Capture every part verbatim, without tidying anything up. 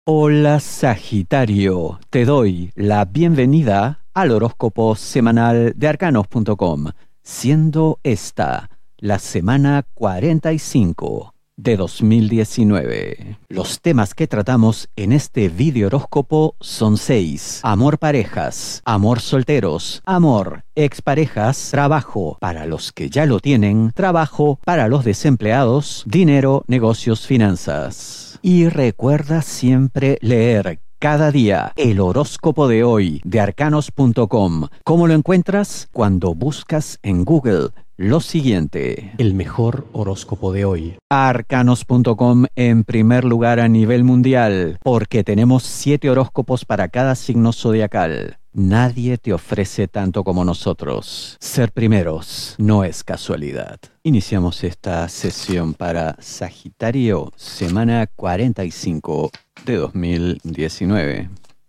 Hola Sagitario, te doy la bienvenida al horóscopo semanal de arcanos punto com, siendo esta la semana cuarenta y cinco de dos mil diecinueve. Los temas que tratamos en este video horóscopo son seis: amor parejas, amor solteros, amor exparejas, trabajo para los que ya lo tienen, trabajo para los desempleados, dinero, negocios, finanzas. Y recuerda siempre leer cada día el horóscopo de hoy de arcanos punto com. ¿Cómo lo encuentras? Cuando buscas en Google lo siguiente: el mejor horóscopo de hoy. arcanos punto com en primer lugar a nivel mundial, porque tenemos siete horóscopos para cada signo zodiacal. Nadie te ofrece tanto como nosotros. Ser primeros no es casualidad. Iniciamos esta sesión para Sagitario, semana cuarenta y cinco de dos mil diecinueve.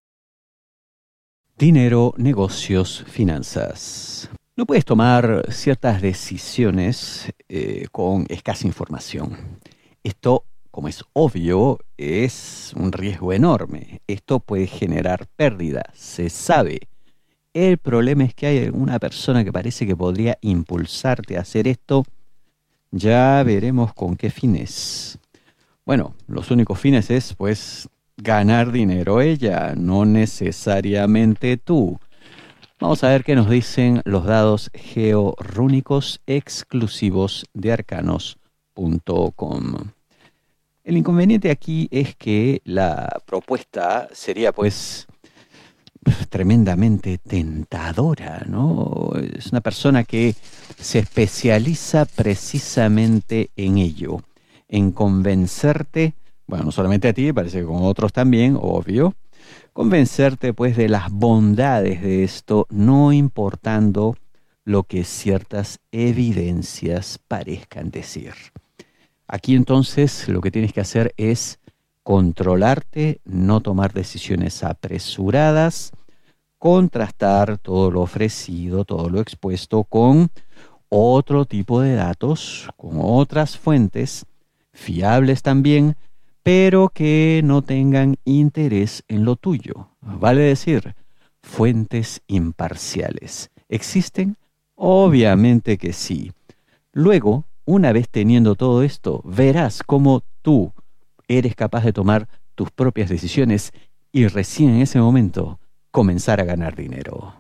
Dinero, negocios, finanzas. No puedes tomar ciertas decisiones eh, con escasa información. Esto, como es obvio, es un riesgo enorme. Esto puede generar pérdida, se sabe. El problema es que hay una persona que parece que podría impulsarte a hacer esto. Ya veremos con qué fines. Bueno, los únicos fines es, pues, ganar dinero ella, no necesariamente tú. Vamos a ver qué nos dicen los dados georrúnicos exclusivos de arcanos punto com. El inconveniente aquí es que la propuesta sería, pues, tremendamente tentadora, ¿no? Es una persona que se especializa precisamente en ello, en convencerte, bueno, no solamente a ti, parece que con otros también, obvio, convencerte, pues, de las bondades de esto, no importando lo que ciertas evidencias parezcan decir. Aquí entonces lo que tienes que hacer es controlarte, no tomar decisiones apresuradas, contrastar todo lo ofrecido, todo lo expuesto con otro tipo de datos, con otras fuentes, fiables también, pero que no tengan interés en lo tuyo. Vale decir, fuentes imparciales. ¿Existen? Obviamente que sí. Luego, una vez teniendo todo esto, verás cómo tú eres capaz de tomar tus propias decisiones y recién en ese momento comenzar a ganar dinero.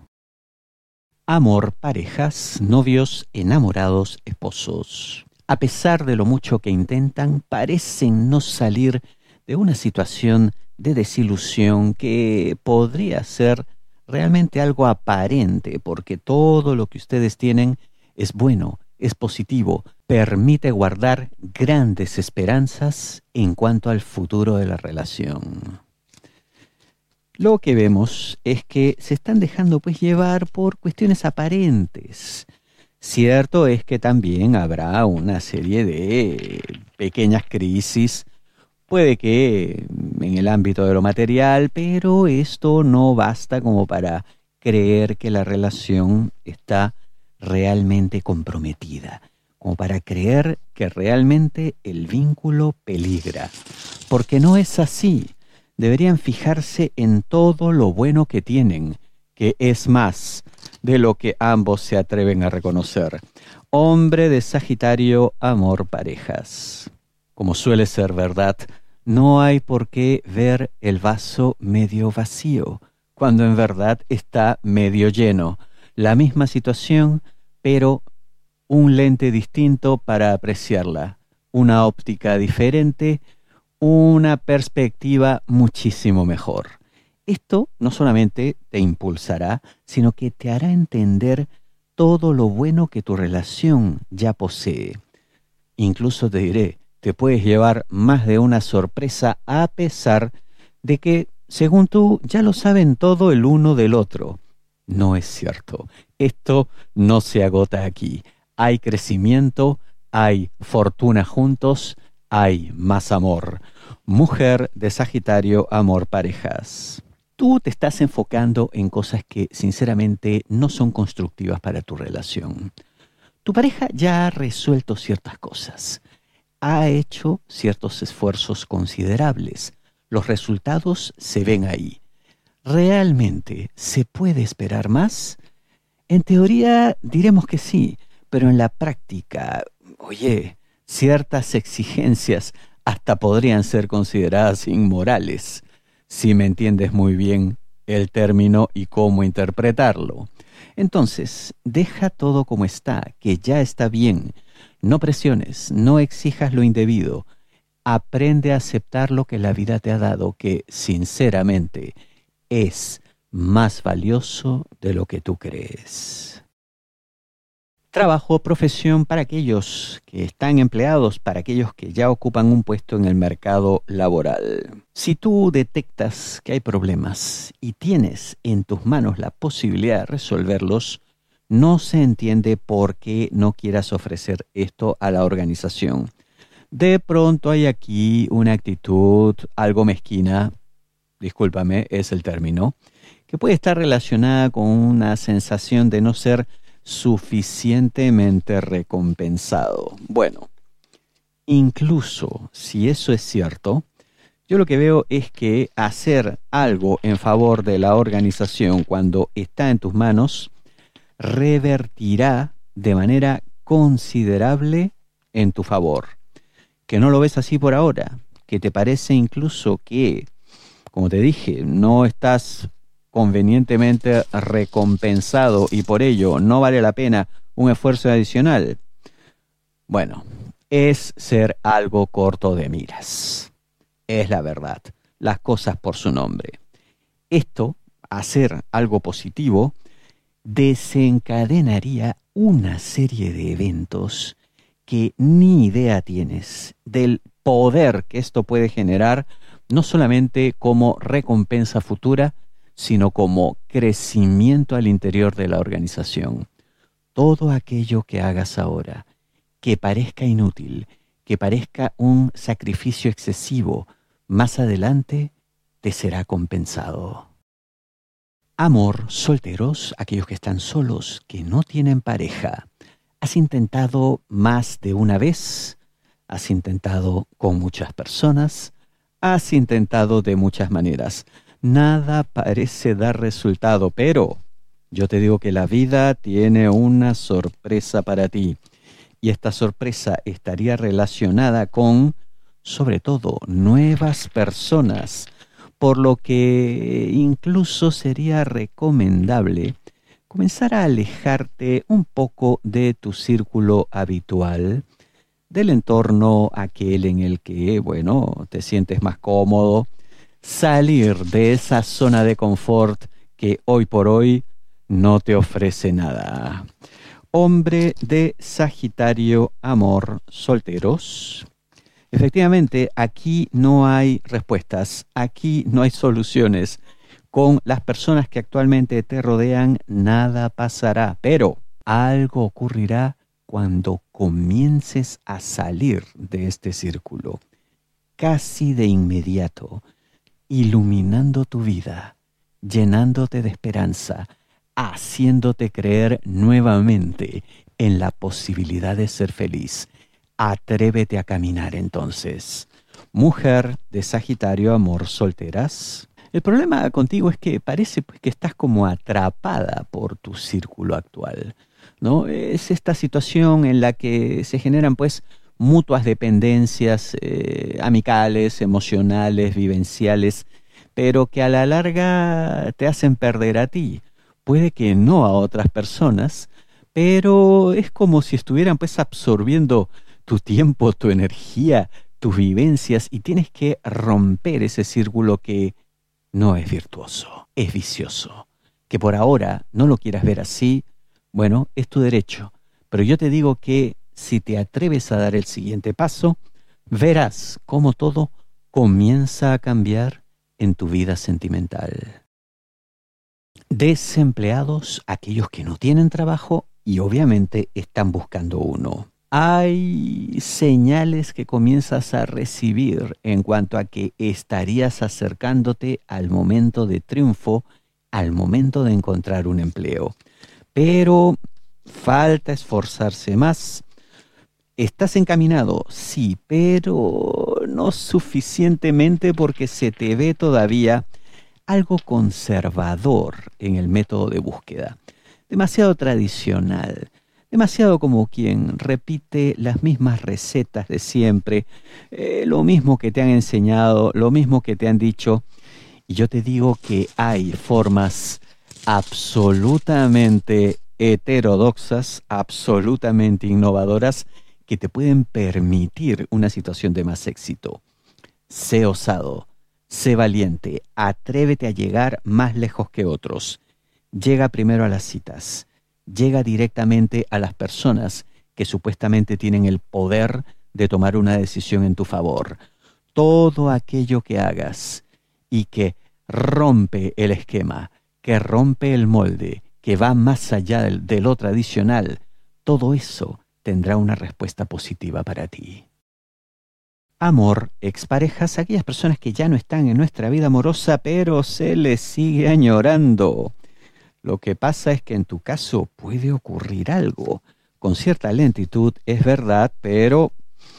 Amor, parejas, novios, enamorados, esposos. A pesar de lo mucho que intentan, parecen no salir de una situación de desilusión que podría ser realmente algo aparente, porque todo lo que ustedes tienen es bueno, es positivo, permite guardar grandes esperanzas en cuanto al futuro de la relación. Lo que vemos es que se están dejando, pues, llevar por cuestiones aparentes. Cierto es que también habrá una serie de pequeñas crisis, puede que en el ámbito de lo material, pero esto no basta como para creer que la relación está realmente comprometida, como para creer que realmente el vínculo peligra, porque no es así. Deberían fijarse en todo lo bueno que tienen, que es más de lo que ambos se atreven a reconocer. Hombre de Sagitario, amor, parejas. Como suele ser verdad, no hay por qué ver el vaso medio vacío, cuando en verdad está medio lleno. La misma situación, pero un lente distinto para apreciarla, una óptica diferente, una perspectiva muchísimo mejor. Esto no solamente te impulsará, sino que te hará entender todo lo bueno que tu relación ya posee. Incluso te diré, te puedes llevar más de una sorpresa a pesar de que, según tú, ya lo saben todo el uno del otro. No es cierto. Esto no se agota aquí. Hay crecimiento, hay fortuna juntos, hay más amor. Mujer de Sagitario, amor, parejas. Tú te estás enfocando en cosas que sinceramente no son constructivas para tu relación. Tu pareja ya ha resuelto ciertas cosas, ha hecho ciertos esfuerzos considerables, Los resultados se ven ahí. ¿Realmente se puede esperar más? En teoría diremos que sí, pero en la práctica, oye, ciertas exigencias hasta podrían ser consideradas inmorales, si me entiendes muy bien el término y cómo interpretarlo. Entonces, deja todo como está, que ya está bien. No presiones, no exijas lo indebido. Aprende a aceptar lo que la vida te ha dado, que, sinceramente, es más valioso de lo que tú crees. Trabajo, profesión para aquellos que están empleados, para aquellos que ya ocupan un puesto en el mercado laboral. Si tú detectas que hay problemas y tienes en tus manos la posibilidad de resolverlos, no se entiende por qué no quieras ofrecer esto a la organización. De pronto hay aquí una actitud algo mezquina, discúlpame, es el término, que puede estar relacionada con una sensación de no ser suficientemente recompensado. Bueno, incluso si eso es cierto, yo lo que veo es que hacer algo en favor de la organización cuando está en tus manos revertirá de manera considerable en tu favor. Que no lo ves así por ahora, que te parece incluso que, como te dije, no estás convenientemente recompensado y por ello no vale la pena un esfuerzo adicional. Bueno, es ser algo corto de miras. Es la verdad, las cosas por su nombre. Esto, hacer algo positivo, desencadenaría una serie de eventos que ni idea tienes del poder que esto puede generar, no solamente como recompensa futura, sino como crecimiento al interior de la organización. Todo aquello que hagas ahora, que parezca inútil, que parezca un sacrificio excesivo, más adelante te será compensado. Amor, solteros, aquellos que están solos, que no tienen pareja. ¿Has intentado más de una vez? ¿Has intentado con muchas personas? ¿Has intentado de muchas maneras? Nada parece dar resultado, pero yo te digo que la vida tiene una sorpresa para ti. Y esta sorpresa estaría relacionada con, sobre todo, nuevas personas, por lo que incluso sería recomendable comenzar a alejarte un poco de tu círculo habitual, del entorno aquel en el que, bueno, te sientes más cómodo, salir de esa zona de confort que hoy por hoy no te ofrece nada. Hombre de Sagitario, amor, solteros. Efectivamente, aquí no hay respuestas, aquí no hay soluciones. Con las personas que actualmente te rodean, nada pasará, pero algo ocurrirá cuando comiences a salir de este círculo, casi de inmediato, iluminando tu vida, llenándote de esperanza, haciéndote creer nuevamente en la posibilidad de ser feliz. Atrévete a caminar entonces. Mujer de Sagitario, amor, solteras. El problema contigo es que parece pues, que estás como atrapada por tu círculo actual, ¿no? Es esta situación en la que se generan pues mutuas dependencias eh, amicales, emocionales, vivenciales, pero que a la larga te hacen perder a ti. Puede que no a otras personas, pero es como si estuvieran pues absorbiendo tu tiempo, tu energía, tus vivencias, y tienes que romper ese círculo que no es virtuoso, es vicioso. Que por ahora no lo quieras ver así, bueno, es tu derecho. Pero yo te digo que si te atreves a dar el siguiente paso, verás cómo todo comienza a cambiar en tu vida sentimental. Desempleados, aquellos que no tienen trabajo y obviamente están buscando uno. Hay señales que comienzas a recibir en cuanto a que estarías acercándote al momento de triunfo, al momento de encontrar un empleo. Pero falta esforzarse más. ¿Estás encaminado? Sí, pero no suficientemente porque se te ve todavía algo conservador en el método de búsqueda, demasiado tradicional, demasiado como quien repite las mismas recetas de siempre, eh, lo mismo que te han enseñado, lo mismo que te han dicho. Y yo te digo que hay formas absolutamente heterodoxas, absolutamente innovadoras, que te pueden permitir una situación de más éxito. Sé osado, sé valiente, atrévete a llegar más lejos que otros. Llega primero a las citas, llega directamente a las personas que supuestamente tienen el poder de tomar una decisión en tu favor. Todo aquello que hagas y que rompe el esquema, que rompe el molde, que va más allá del, de lo tradicional, todo eso tendrá una respuesta positiva para ti. Amor, exparejas, aquellas personas que ya no están en nuestra vida amorosa, pero se les sigue añorando. Lo que pasa es que en tu caso puede ocurrir algo, con cierta lentitud, es verdad, pero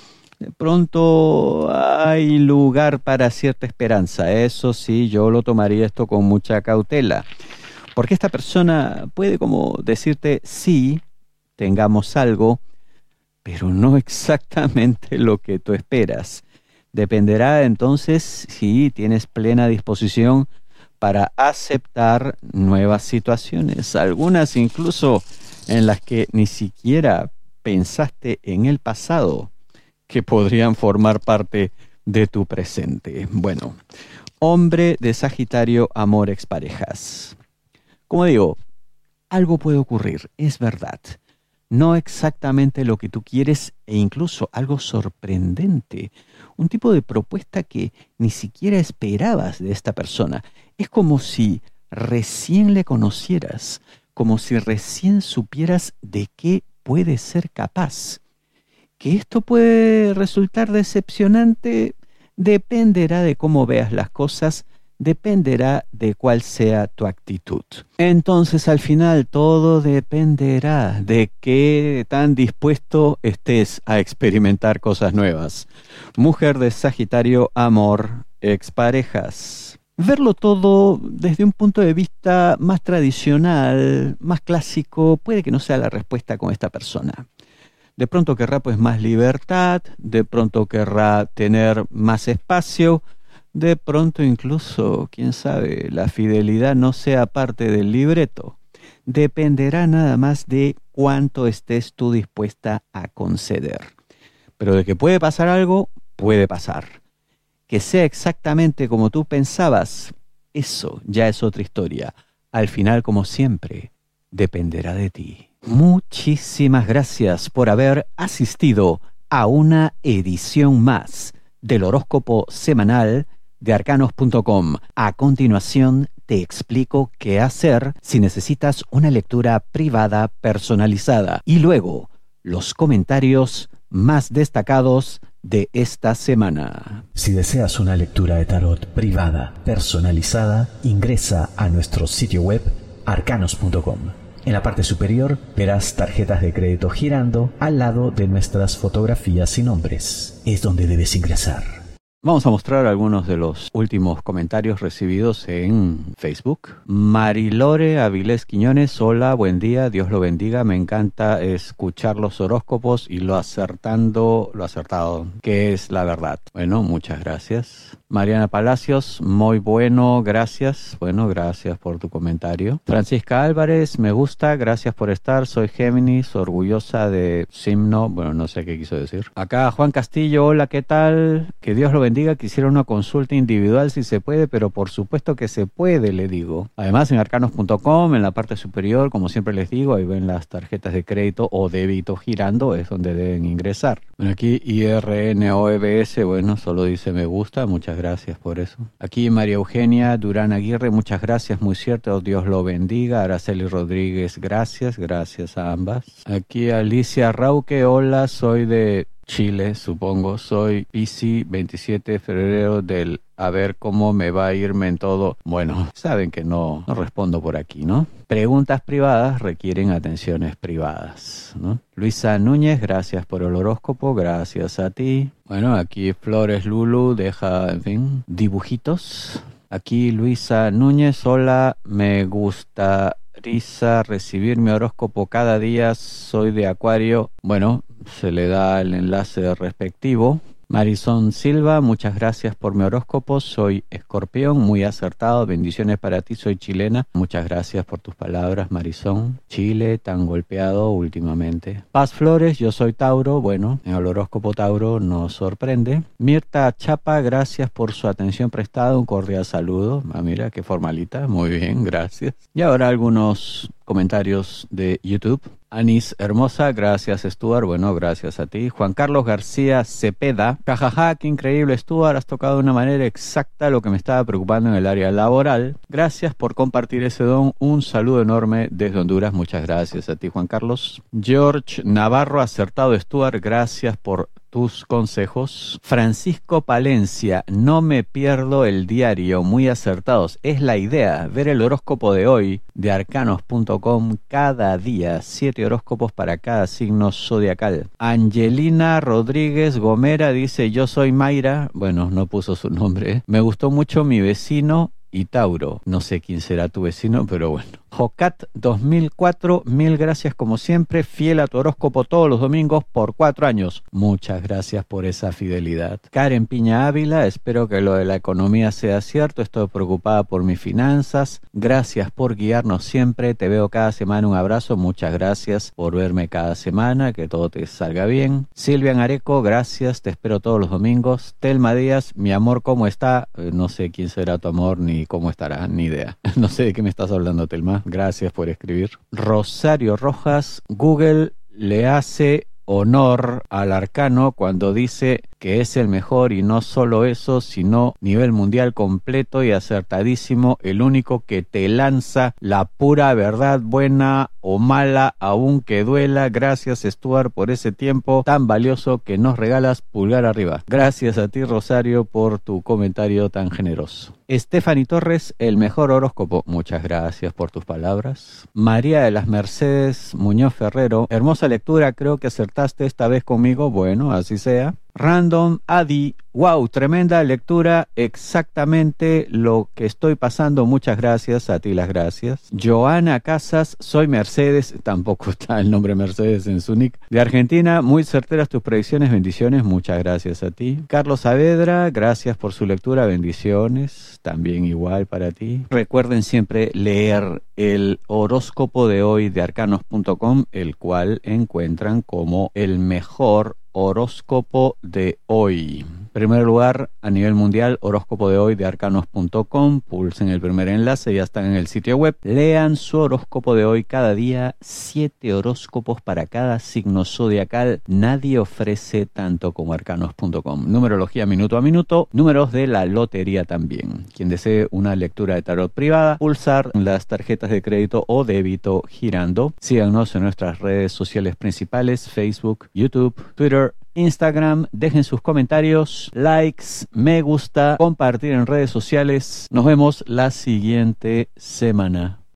de pronto hay lugar para cierta esperanza. Eso sí, yo lo tomaría esto con mucha cautela. Porque esta persona puede como decirte, sí, tengamos algo, pero no exactamente lo que tú esperas. Dependerá entonces si tienes plena disposición para aceptar nuevas situaciones, algunas incluso en las que ni siquiera pensaste en el pasado, que podrían formar parte de tu presente. Bueno, hombre de Sagitario, amor, exparejas. Como digo, algo puede ocurrir, es verdad. No exactamente lo que tú quieres e incluso algo sorprendente. Un tipo de propuesta que ni siquiera esperabas de esta persona. Es como si recién le conocieras, como si recién supieras de qué puede ser capaz. Que esto puede resultar decepcionante dependerá de cómo veas las cosas, dependerá de cuál sea tu actitud. Entonces, al final, todo dependerá de qué tan dispuesto estés a experimentar cosas nuevas. Mujer de Sagitario, amor, exparejas. Verlo todo desde un punto de vista más tradicional, más clásico, puede que no sea la respuesta con esta persona. De pronto querrá pues más libertad, de pronto querrá tener más espacio, de pronto incluso, quién sabe, la fidelidad no sea parte del libreto. Dependerá nada más de cuánto estés tú dispuesta a conceder. Pero de que puede pasar algo, puede pasar. Que sea exactamente como tú pensabas, eso ya es otra historia. Al final, como siempre, dependerá de ti. Muchísimas gracias por haber asistido a una edición más del horóscopo semanal de arcanos punto com. A continuación te explico qué hacer si necesitas una lectura privada personalizada y luego los comentarios más destacados de esta semana. Si deseas una lectura de tarot privada personalizada, ingresa a nuestro sitio web arcanos punto com. En la parte superior verás tarjetas de crédito girando al lado de nuestras fotografías y nombres. Es donde debes ingresar. Vamos a mostrar algunos de los últimos comentarios recibidos en Facebook. Marilore Avilés Quiñones, hola, buen día, Dios lo bendiga, me encanta escuchar los horóscopos y lo acertando, lo acertado, que es la verdad. Bueno, muchas gracias. Mariana Palacios, muy bueno, gracias. Bueno, gracias por tu comentario. Francisca Álvarez, me gusta, gracias por estar, soy Géminis, orgullosa de Simno, bueno, no sé qué quiso decir. Acá Juan Castillo, hola, ¿qué tal? Que Dios lo bendiga. Diga que hiciera una consulta individual si se puede, pero por supuesto que se puede, le digo. Además, en arcanos punto com, en la parte superior, como siempre les digo, ahí ven las tarjetas de crédito o débito girando, es donde deben ingresar. Bueno, aquí I R N O E B S, bueno, solo dice me gusta, muchas gracias por eso. Aquí María Eugenia Durán Aguirre, muchas gracias, muy cierto, Dios lo bendiga. Araceli Rodríguez, gracias, gracias a ambas. Aquí Alicia Rauque, hola, soy de Chile, supongo. Soy Piscis, veintisiete de febrero del... A ver cómo me va a irme en todo. Bueno, saben que no, no respondo por aquí, ¿no? Preguntas privadas requieren atenciones privadas, ¿no? Luisa Núñez, gracias por el horóscopo, gracias a ti. Bueno, aquí Flores Lulu deja, en fin, dibujitos. Aquí Luisa Núñez, hola, me gusta Risa, recibir mi horóscopo cada día, soy de Acuario. Bueno, se le da el enlace respectivo. Marisol Silva, muchas gracias por mi horóscopo, soy Escorpión, muy acertado, bendiciones para ti, soy chilena. Muchas gracias por tus palabras, Marisol. Chile, tan golpeado últimamente. Paz Flores, yo soy Tauro, bueno, el horóscopo Tauro nos sorprende. Mirta Chapa, gracias por su atención prestada, un cordial saludo. Ah, mira, qué formalita, muy bien, gracias. Y ahora algunos comentarios de YouTube. Anis Hermosa, gracias Stuart, bueno, gracias a ti. Juan Carlos García Cepeda, jajaja, qué increíble Stuart, has tocado de una manera exacta lo que me estaba preocupando en el área laboral. Gracias por compartir ese don, un saludo enorme desde Honduras, muchas gracias a ti Juan Carlos. George Navarro, acertado Stuart, gracias por tus consejos. Francisco Palencia, no me pierdo el diario, muy acertados. Es la idea, ver el horóscopo de hoy de arcanos punto com cada día, siete horóscopos para cada signo zodiacal. Angelina Rodríguez Gomera dice, yo soy Mayra, bueno, no puso su nombre, ¿eh? Me gustó mucho mi vecino y Tauro, no sé quién será tu vecino, pero bueno. Jocat dos mil cuatro, mil gracias como siempre, fiel a tu horóscopo todos los domingos por cuatro años. Muchas gracias por esa fidelidad. Karen Piña Ávila, espero que lo de la economía sea cierto, estoy preocupada por mis finanzas. Gracias por guiarnos siempre, te veo cada semana, un abrazo, muchas gracias por verme cada semana, que todo te salga bien. Silvia Areco, gracias, te espero todos los domingos. Telma Díaz, mi amor, ¿cómo está? Eh, no sé quién será tu amor ni cómo estará, ni idea. No sé de qué me estás hablando, Telma. Gracias por escribir. Rosario Rojas, Google le hace honor al arcano cuando dice que es el mejor y no solo eso, sino nivel mundial completo y acertadísimo, el único que te lanza la pura verdad, buena o mala, aunque duela. Gracias Stuart por ese tiempo tan valioso que nos regalas, pulgar arriba. Gracias a ti Rosario por tu comentario tan generoso. Stephanie Torres, el mejor horóscopo, muchas gracias por tus palabras. María de las Mercedes Muñoz Ferrero, hermosa lectura, creo que acertaste esta vez conmigo, bueno, así sea. Random Adi, wow, tremenda lectura, exactamente lo que estoy pasando, muchas gracias, a ti las gracias. Joana Casas, soy Mercedes, tampoco está el nombre Mercedes en su nick, de Argentina, muy certeras tus predicciones, bendiciones, muchas gracias a ti. Carlos Saavedra, gracias por su lectura, bendiciones, también igual para ti. Recuerden siempre leer el horóscopo de hoy de arcanos punto com, el cual encuentran como el mejor horóscopo de hoy. En primer lugar, a nivel mundial, horóscopo de hoy de arcanos punto com. Pulsen el primer enlace, ya están en el sitio web. Lean su horóscopo de hoy cada día. Siete horóscopos para cada signo zodiacal. Nadie ofrece tanto como arcanos punto com. Numerología minuto a minuto. Números de la lotería también. Quien desee una lectura de tarot privada, pulsar las tarjetas de crédito o débito girando. Síganos en nuestras redes sociales principales: Facebook, YouTube, Twitter, Instagram. Dejen sus comentarios, likes, me gusta, compartir en redes sociales. Nos vemos la siguiente semana.